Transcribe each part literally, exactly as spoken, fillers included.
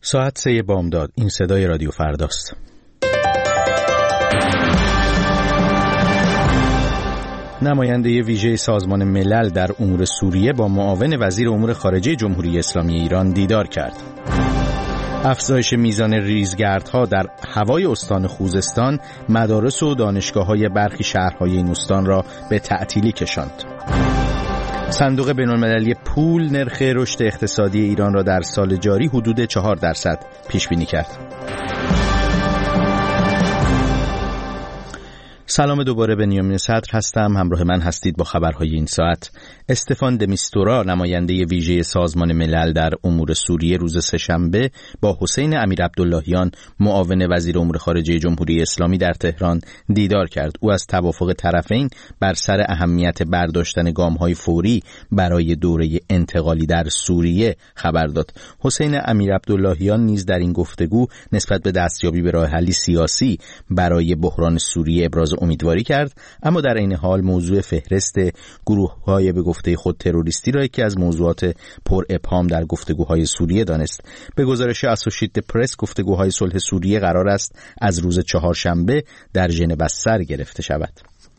ساعت سه بامداد. این صدای رادیو فرداست. نماینده ویژه سازمان ملل در امور سوریه با معاون وزیر امور خارجه جمهوری اسلامی ایران دیدار کرد. افزایش میزان ریزگردها در هوای استان خوزستان مدارس و دانشگاه‌های برخی شهرهای این استان را به تعطیلی کشاند. صندوق بین‌المللی پول نرخ رشد اقتصادی ایران را در سال جاری حدود چهار درصد پیش بینی کرد. سلام دوباره، بنیامین صدر هستم. همراه من هستید با خبرهای این ساعت. استفان د میستورا، نماینده ویژه سازمان ملل در امور سوریه، روز سه‌شنبه با حسین امیرعبداللهیان، معاون وزیر امور خارجه جمهوری اسلامی، در تهران دیدار کرد. او از توافق طرفین بر سر اهمیت برداشتن گام‌های فوری برای دوره انتقالی در سوریه خبر داد. حسین امیرعبداللهیان نیز در این گفتگو نسبت به دستیابی به راه حلی سیاسی برای بحران سوریه ابراز امیدواری کرد، اما در این حال موضوع فهرست گروه‌های به گفته خود تروریستی را یکی از موضوعات پر ابهام در گفتگوهای سوریه دانست. به گزارش اسوشییتد پرس، گفتگوهای صلح سوریه قرار است از روز چهارشنبه در ژنو سر گرفته شود.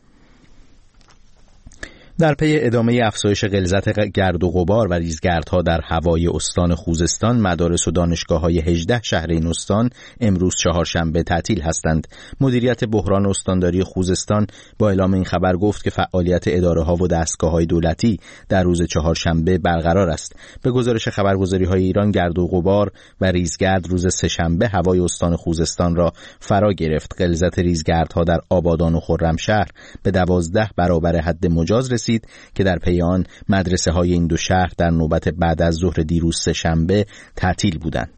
در پی ادامه افزایش غلظت گرد و غبار و ریزگردها در هوای استان خوزستان، مدارس و دانشگاه‌های هجده شهر این استان امروز چهارشنبه تعطیل هستند. مدیریت بحران استانداری خوزستان با اعلام این خبر گفت که فعالیت اداره‌ها و دستگاه‌های دولتی در روز چهارشنبه برقرار است. به گزارش خبرگزاری‌های ایران، گرد و غبار و ریزگرد روز سه‌شنبه هوای استان خوزستان را فرا گرفت. غلظت ریزگردها در آبادان و خرمشهر به دوازده برابر حد مجاز رسید که در پی آن مدرسه های این دو شهر در نوبت بعد از ظهر دیروز سه‌شنبه تعطیل بودند.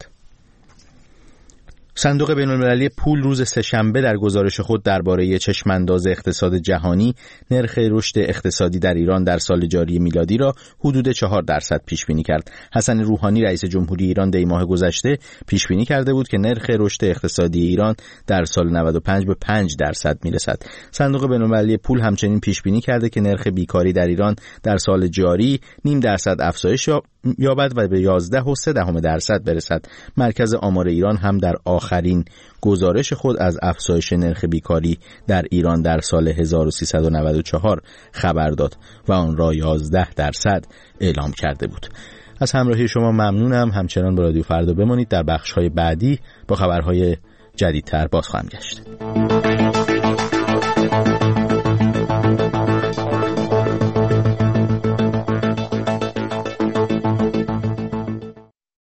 صندوق بین‌المللی پول روز سه‌شنبه در گزارش خود درباره چشمانداز اقتصاد جهانی نرخ رشد اقتصادی در ایران در سال جاری میلادی را حدود چهار درصد پیش بینی کرد. حسن روحانی رئیس جمهوری ایران دی ماه گذشته پیش بینی کرده بود که نرخ رشد اقتصادی ایران در سال نود و پنج به پنج درصد میرسد. صندوق بین‌المللی پول همچنین پیش بینی کرده که نرخ بیکاری در ایران در سال جاری نیم درصد افزایش یابد و به یازده و سه دهم درصد برسد. مرکز آمار ایران هم در آخرین گزارش خود از افزایش نرخ بیکاری در ایران در سال هزار و سیصد و نود و چهار خبر داد و آن را یازده درصد اعلام کرده بود. از همراهی شما ممنونم. همچنان با رادیو فردا بمانید. در بخش‌های بعدی با خبرهای جدیدتر باز خواهم گشت.